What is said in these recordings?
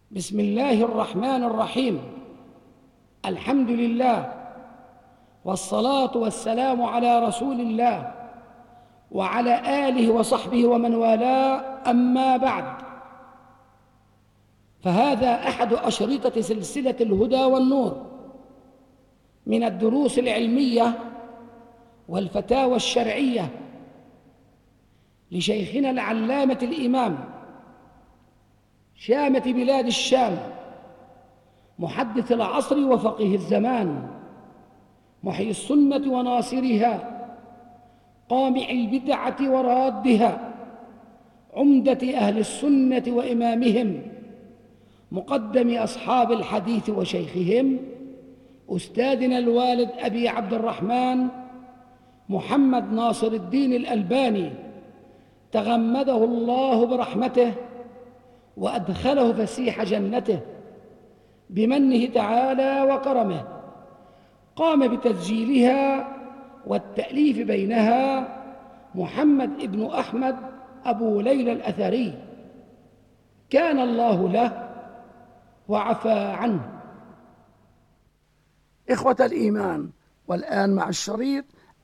بسم الله الرحمن الرحيم. الحمد لله والصلاة والسلام على رسول الله وعلى آله وصحبه ومن والاه، أما بعد، فهذا أحد أشرطة سلسلة الهدى والنور من الدروس العلمية والفتاوى الشرعية لشيخنا العلامة الإمام شامة بلاد الشام، محدث العصر وفقيه الزمان، محيي السنة وناصرها، قامع البدعة ورادها، عمدة أهل السنة وإمامهم، مقدم أصحاب الحديث وشيخهم، أستاذنا الوالد أبي عبد الرحمن محمد ناصر الدين الألباني، تغمده الله برحمته وأدخله فسيح جنته بمنه تعالى وكرمه. قام بتسجيلها والتأليف بينها محمد ابن أحمد أبو ليلى الأثري، كان الله له وعفى عنه. إخوة الإيمان، والآن مع الشريط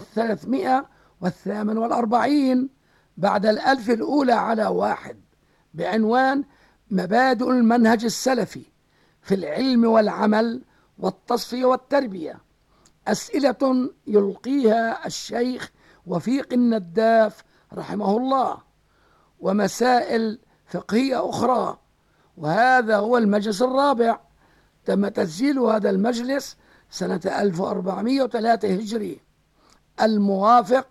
348 بعد 1000 الأولى على 1 بعنوان مبادئ المنهج السلفي في العلم والعمل والتصفية والتربية. أسئلة يلقيها الشيخ وفيق النداف رحمه الله، ومسائل فقهية أخرى. وهذا هو المجلس الرابع. تم تسجيل هذا المجلس سنة 1403 هجري، الموافق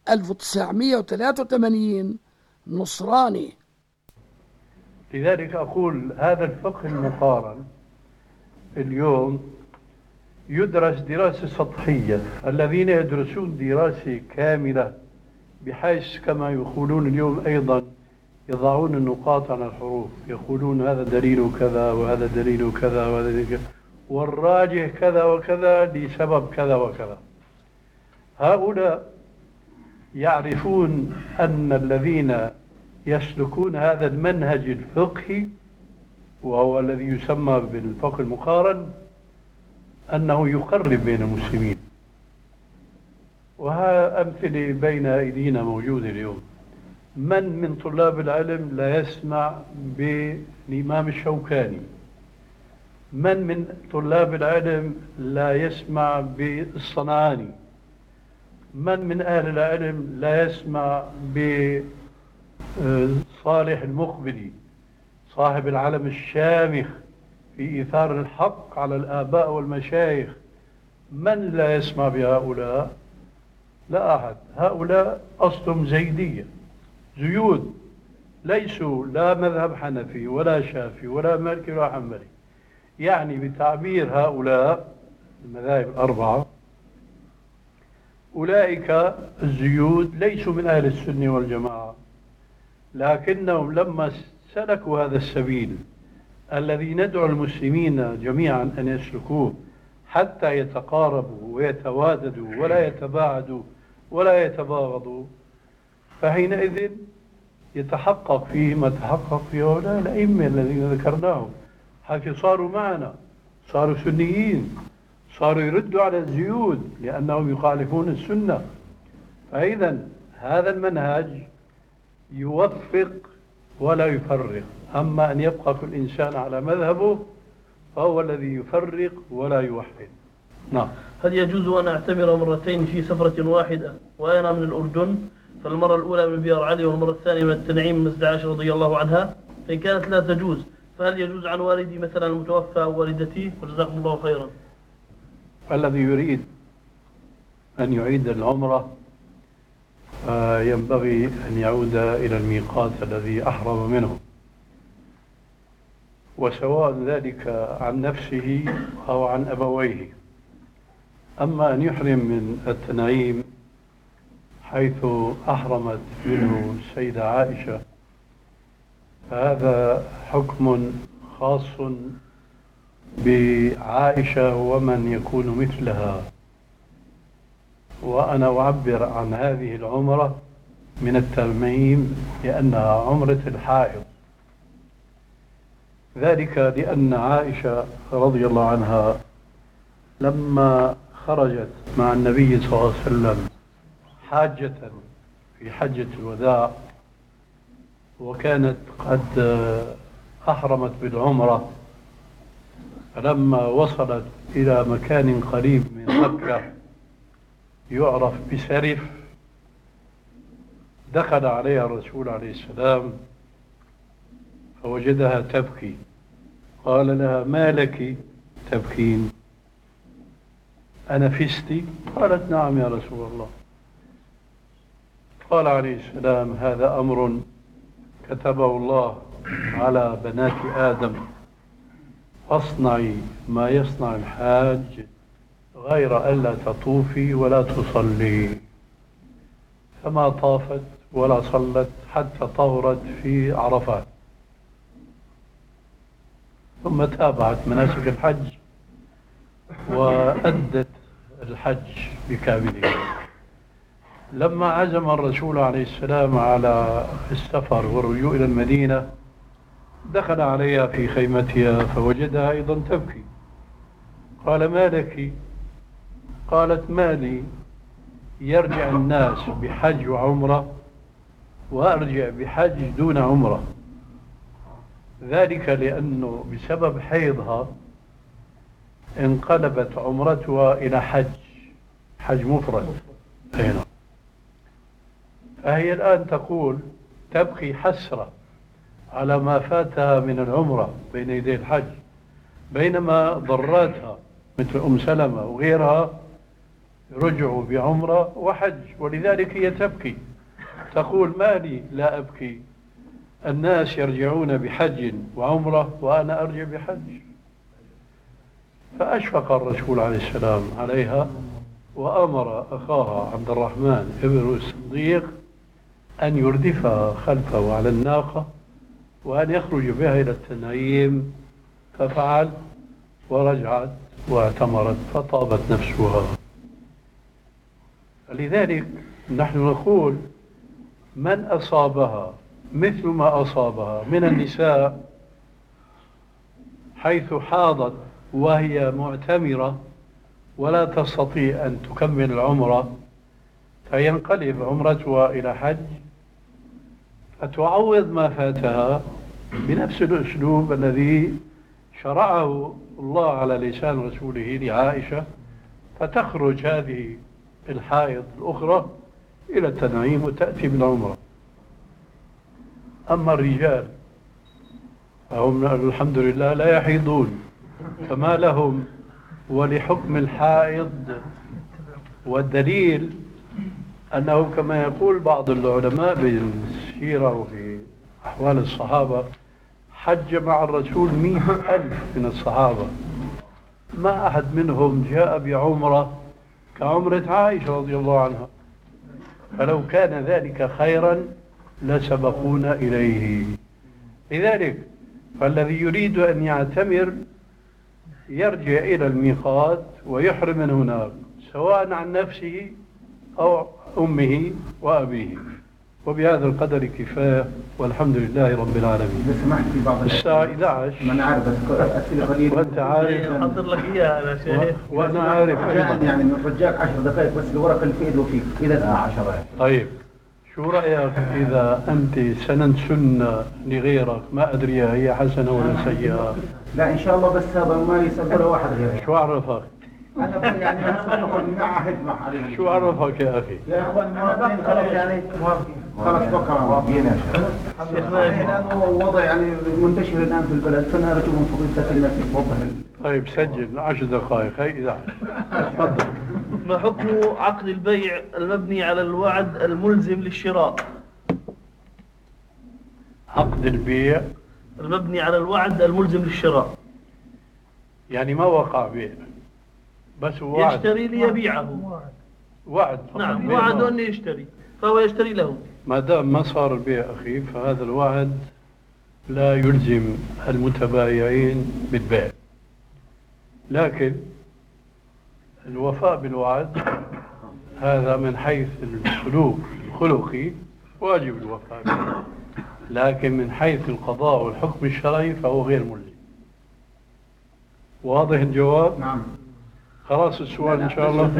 1983 نصراني. لذلك أقول هذا الفقه المقارن اليوم يدرس دراسة سطحية. الذين يدرسون دراسة كاملة بحيث كما يقولون اليوم أيضا يضعون النقاط على الحروف، يقولون هذا دليل كذا وهذا دليل كذا وهذا دليل كذا والراجح كذا وكذا لسبب كذا وكذا. هؤلاء يعرفون أن الذين يسلكون هذا المنهج الفقهي وهو الذي يسمى بالفقه المقارن أنه يقرب بين المسلمين. وها أمثلة بين أيدينا موجودة اليوم. من طلاب العلم لا يسمع بالإمام الشوكاني؟ من طلاب العلم لا يسمع بالصنعاني؟ من أهل العلم لا يسمع بصالح المقبلي صاحب العلم الشامخ في إيثار الحق على الآباء والمشايخ؟ من لا يسمع بهؤلاء؟ لا أحد. هؤلاء أصلهم زيدية، زيود، ليسوا لا مذهب حنفي ولا شافعي ولا مالكي ولا حنبلي. يعني بتعبير هؤلاء المذاهب الأربعة، أولئك الزيود ليسوا من أهل السنة والجماعة، لكنهم لما سلكوا هذا السبيل الذي ندعو المسلمين جميعا أن يسلكوه حتى يتقاربوا ويتواددوا ولا يتباعدوا ولا يتباغضوا، فحينئذ يتحقق فيه ما تحقق في هؤلاء الأئمة الذين ذكرناهم، حيث صاروا معنا، صاروا سنيين، صاروا يردوا على الزيود لأنهم يخالفون السنة. فإذا هذا المنهج يوفق ولا يفرق. أما أن يبقى كل إنسان على مذهبه فهو الذي يفرق ولا يوحد. نعم. هل يجوز أن أعتمر مرتين في سفرة واحدة وأنا من الأردن؟ فالمرة الأولى من بيار علي والمرة الثانية من التنعيم من مسجد عائشة رضي الله عنها، فإن كانت لا تجوز فهل يجوز عن والدي مثلا المتوفى أو والدتي؟ وجزاكم الله خيرا. الذي يريد أن يعيد العمرة ينبغي أن يعود إلى الميقات الذي أحرم منه، وسواء ذلك عن نفسه أو عن أبويه. أما أن يحرم من التنعيم حيث أحرمت منه السيدة عائشة فهذا حكم خاص بعائشة ومن يكون مثلها. وأنا أعبر عن هذه العمرة من التنعيم لأنها عمرة الحائض، ذلك لأن عائشة رضي الله عنها لما خرجت مع النبي صلى الله عليه وسلم حاجة في حجة الوداع، وكانت قد أحرمت بالعمرة، فلما وصلت إلى مكان قريب من مكة يعرف بسرف، دخل عليها الرسول عليه السلام فوجدها تبكي، قال لها: ما لك تبكين؟ أنفستِ؟ قالت: نعم يا رسول الله. قال عليه السلام: هذا أمر كتبه الله على بنات آدم، فاصنعي ما يصنع الحاج غير ألا تطوفي ولا تصلي. فما طافت ولا صلت حتى طهرت في عرفات، ثم تابعت مناسك الحج وأدت الحج بكامله. لما عزم الرسول عليه السلام على السفر والرجوع إلى المدينة دخل عليها في خيمتها فوجدها أيضا تبكي، قال: ما لك؟ قالت: ما لي؟ يرجع الناس بحج وعمرة وأرجع بحج دون عمرة. ذلك لأنه بسبب حيضها انقلبت عمرتها إلى حج مفرد. هنا فهي الآن تقول تبكي حسرة على ما فاتها من العمرة بين يدي الحج، بينما ضراتها مثل أم سلمة وغيرها رجعوا بعمرة وحج، ولذلك هي تبكي تقول: ما لي لا أبكي؟ الناس يرجعون بحج وعمرة وأنا أرجع بحج. فأشفق الرسول عليه السلام عليها وأمر أخاها عبد الرحمن ابن الصديق أن يردفها خلفه على الناقة وأن يخرج بها إلى التنعيم، ففعل ورجعت واعتمرت فطابت نفسها. لذلك نحن نقول: من أصابها مثل ما أصابها من النساء حيث حاضت وهي معتمرة ولا تستطيع أن تكمل العمرة، فينقلب عمرتها إلى حج فتعوض ما فاتها بنفس الأسلوب الذي شرعه الله على لسان رسوله لعائشة، فتخرج هذه الحائض الأخرى إلى التنعيم وتأتي بالعمرة. أما الرجال فهم الحمد لله لا يحيضون، فما لهم ولحكم الحائض. والدليل أنه كما يقول بعض العلماء بالسيرة وفي أحوال الصحابة: حج مع الرسول 100,000 من الصحابة، ما أحد منهم جاء بعمرة كعمرة عائشة رضي الله عنها، فلو كان ذلك خيرا لسبقونا إليه. لذلك فالذي يريد أن يعتمر يرجع إلى الميقات ويحرم من هناك، سواء عن نفسه أو أمه وأبيه. وبهذا القدر كفاية، والحمد لله رب العالمين. إذا سمحت في بعض الساعة 11 ما أنا عارف، بس أسئلة قليلة وأنت عارف أحضر لك إياها يا شيخ. وأنا عارف يعني نرجعك 10 دقائق بس الورقة اللي في إيده فيك إلى الساعة 10. طيب شو رأيك إذا أنت سنن سنة لغيرك، ما أدري هي حسنة ولا سيئة؟ لا إن شاء الله، بس هذا ما يسأل واحد غيرك. شو عرفك؟ أنا يعني أسألكم نعهد مع عليهم. شو عرفك يا أخي؟ يا إخوان موافقين خلاص، يعني خلاص بكرة موافقين يا شيخ. لأنه وضع يعني منتشر الآن في البلد، فأنا أرجو من فضيلتك أنك توضح. طيب سجل 10 دقائق. هي 11. تفضل. ما حكم عقد البيع المبني على الوعد الملزم للشراء؟ عقد البيع المبني على الوعد الملزم للشراء، يعني ما وقع بيع بس وعد، يشتري ليبيعه. وعد نعم، وعد أن يشتري فهو يشتري له. ما دام ما صار البيع أخي فهذا الوعد لا يلزم المتبايعين بالبيع، لكن الوفاء بالوعد هذا من حيث السلوك الخلقي واجب الوفاء به. لكن من حيث القضاء والحكم الشرعي فهو غير ملزم. واضح الجواب؟ نعم. خلاص السؤال إن شاء الله.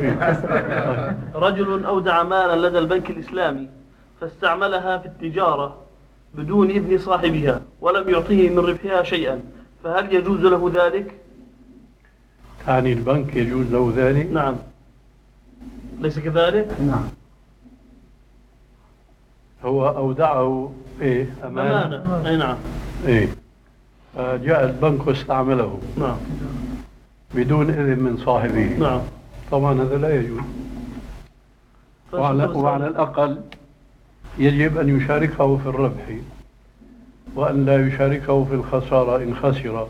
رجل أودع مالا لدى البنك الإسلامي فاستعملها في التجارة بدون إذن صاحبها ولم يعطيه من ربحها شيئا، فهل يجوز له ذلك؟ يعني البنك يجوز له ذلك؟ نعم. ليس كذلك؟ نعم. هو أودعه إيه؟ أمانة. أي نعم. إيه. جاء البنك واستعمله. نعم. بدون إذن من صاحبه. نعم. طبعا هذا لا يجوز. وعلى الأقل يجب أن يشاركه في الربح وأن لا يشاركه في الخسارة إن خسر،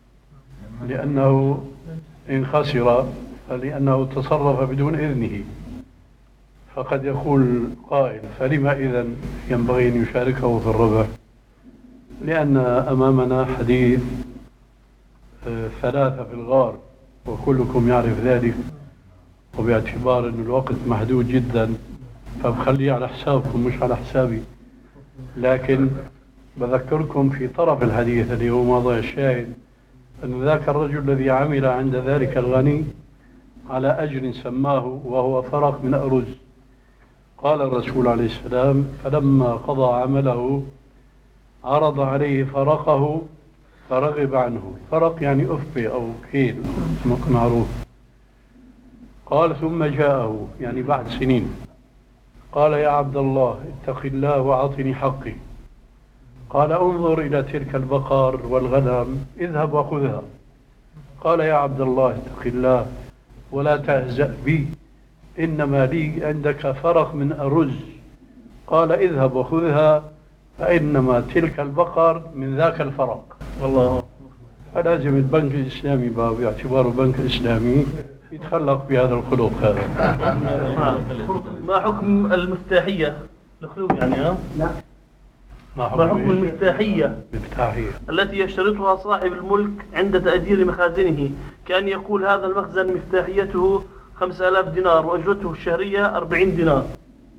لأنه إن خسر فلأنه تصرف بدون إذنه. فقد يقول قائل فلما إذن ينبغي أن يشاركه في الربح؟ لأن أمامنا حديث ثلاثة في الغار وكلكم يعرف ذلك، وباعتبار أن الوقت محدود جدا فبخليه على حسابكم مش على حسابي، لكن بذكركم في طرف الحديث اللي هو موضوع الشاهد أن ذاك الرجل الذي عمل عند ذلك الغني على أجر سماه وهو فرق من أرز. قال الرسول عليه السلام فلما قضى عمله عرض عليه فرقه فرغب عنه. فرق يعني أفبي أو كيل معروف. قال ثم جاءه يعني بعد سنين قال يا عبد الله اتق الله وأعطني حقي. قال انظر إلى تلك البقر والغنم اذهب وخذها. قال يا عبد الله اتق الله ولا تهزأ بي إنما لي عندك فرق من أرز. قال اذهب وخذها فإنما تلك البقر من ذاك الفرق. الله. فلازم البنك الإسلامي باعتباره بنك إسلامي يتخلق بهذا الخلق هذا. ما حكم المفتاحية؟ الخلوق يعني ها؟ لا. ما حكم المفتاحية التي يشترطها صاحب الملك عند تأجير مخازنه، كان يقول هذا المخزن مفتاحيته 5000 دينار وأجرته الشهرية 40 دينار.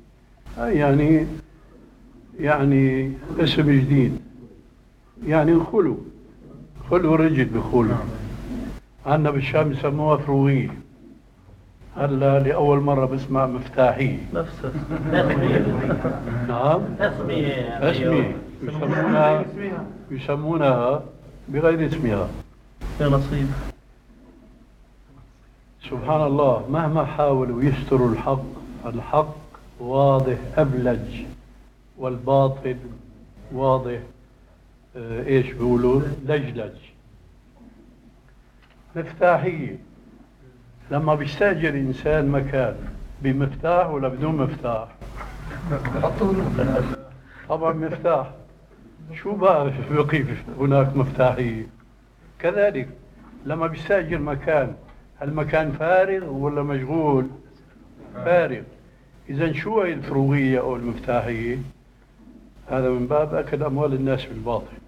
يعني اسم جديد، يعني خلو رجل بخلو. عندنا بالشام يسموها فروغية. هلا لأول مرة بسمع مفتاحية. نفسه. نعم. اسمية. يسمونها بغير اسمها. يا نصيب. سبحان الله، مهما حاولوا يستروا الحق واضح أبلج، والباطل واضح ايش بيقولوا لجلج. مفتاحية لما بيستأجر إنسان مكان بمفتاح ولا بدون مفتاح؟ طبعا مفتاح. شو بقى بقي هناك مفتاحية؟ كذلك لما بيستأجر مكان، المكان فارغ ولا مشغول؟ فارغ. إذن شو هي الفروغية أو المفتاحية؟ هذا من باب أكل أموال الناس بالباطل.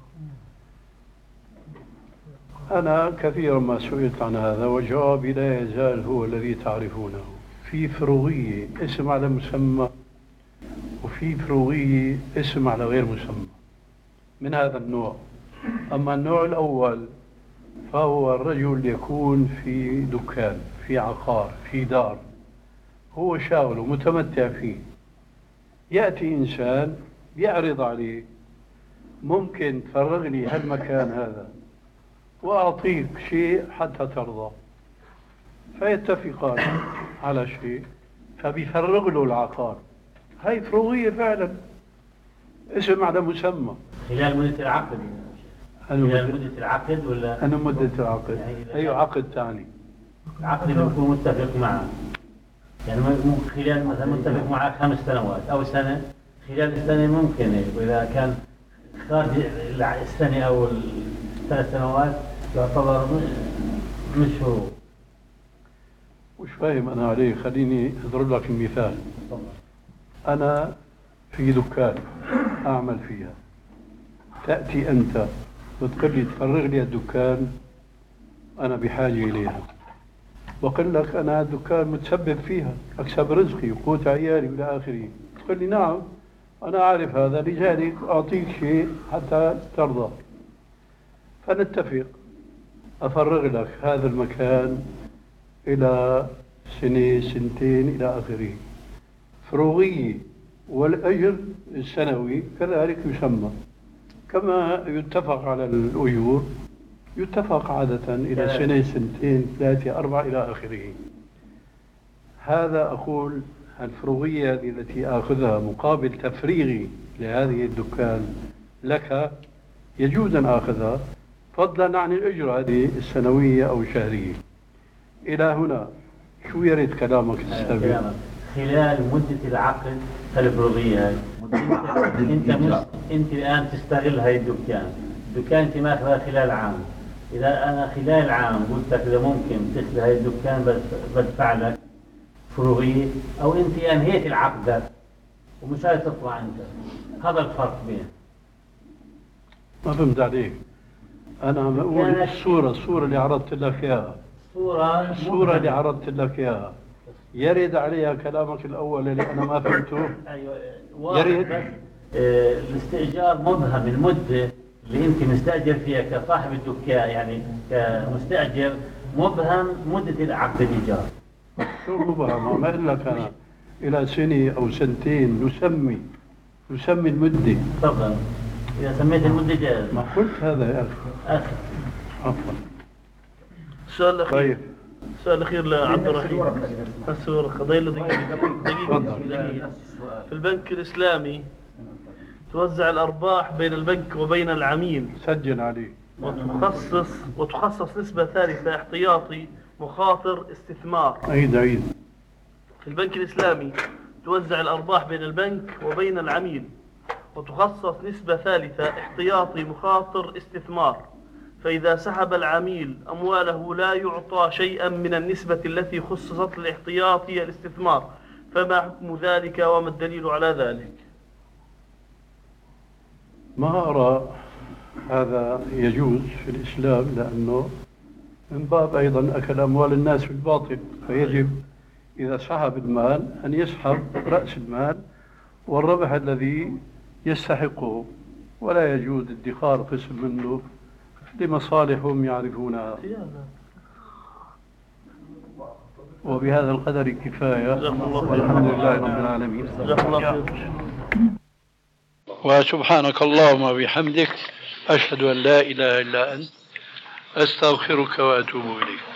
أنا كثيرا ما سئلت عن هذا وجوابي لا يزال هو الذي تعرفونه. في فروغية اسم على مسمى، وفي فروغية اسم على غير مسمى من هذا النوع. أما النوع الأول فهو الرجل يكون في دكان، في عقار، في دار، هو شاغل ومتمتع فيه. يأتي إنسان يعرض عليه ممكن تفرغ لي هالمكان هذا وأعطيك شيء حتى ترضى، فيتفقان على شيء فبيفرغ له العقار. هاي فروغية فعلا، اسم على مسمى. خلال مدة العقد؟ خلال مدة العقد ولا؟ أنا مدة العقد. أي عقد ثاني؟ العقد اللي بيكون متفق معه، يعني خلال مثلا متفق معه 5 سنوات أو سنة، خلال السنة ممكن، وإذا كان خارج السنة أو 3 سنوات يعتبر مش هو. مش فاهم أنا عليه. خليني أضرب لك المثال. أنا في دكان أعمل فيها، تأتي أنت وتقول لي تفرغ لي الدكان، أنا بحاجة إليها، بقول لك أنا الدكان متسبب فيها، أكسب رزقي وقوت عيالي وإلى آخره. تقول لي نعم، أنا أعرف هذا، لذلك أعطيك شيء حتى ترضى، فنتفق. أفرغ لك هذا المكان إلى سنة سنتين إلى آخره، فروغية، والأجر السنوي كذلك يسمى، كما يتفق على الأجور يتفق عادة إلى سنة سنتين ثلاثة أربعة إلى آخره. هذا أقول الفروغية التي آخذها مقابل تفريغي لهذه الدكان لك يجوز أن آخذها، فضلا عن الأجرة هذه السنوية أو الشهرية. إلى هنا شو يريد كلامك السابق؟ خلال مدة العقد الفروغية أنت الآن تستغل هاي الدكان أنت ماخذها خلال عام. إذا أنا خلال عام قلت لك إذا ممكن تخلي هاي الدكان بدفع لك فروغية، أو أنت أنهيت العقد ومش عايز تطلع أنت، هذا الفرق بين. ما فهمت عليك. أنا عم أقول الصورة اللي عرضت لك إياها، الصورة اللي عرضت لك إياها يرد عليها كلامك الأول اللي أنا ما فهمته. أيوة يرد. الاستئجار مبهم، المدة اللي أنت مستأجر فيها كصاحب الدكان يعني كمستأجر مبهم مدة العقد الإيجار. شو مبهم؟ ما أقول لك أنا إلى سنة أو سنتين نسمي المدة. طبعا إذا سميت المدة جاهز. ما قلت هذا يا أخي. عفوا. السؤال الأخير. طيب. السؤال الأخير لعبد الرحيم. قضية دقيقة. في البنك الإسلامي توزع الأرباح بين البنك وبين العميل. سجل عليه. وتخصص نسبة ثالثة احتياطي مخاطر استثمار. عيد. في البنك الإسلامي توزع الأرباح بين البنك وبين العميل، وتخصص نسبة ثالثة احتياطي مخاطر استثمار، فإذا سحب العميل أمواله لا يعطى شيئا من النسبة التي خصصت للاحتياطي الاستثمار، فما حكم ذلك وما الدليل على ذلك؟ ما أرى هذا يجوز في الإسلام، لأنه من باب أيضا أكل أموال الناس بالباطل، فيجب إذا سحب المال أن يسحب رأس المال والربح الذي يستحقه، ولا يجوز ادخار قسم منه لمصالحهم يعرفونها. وبهذا القدر كفاية، والحمد لله رب العالمين. وسبحانك اللهم وبحمدك أشهد أن لا إله إلا أنت أستغفرك وأتوب إليك.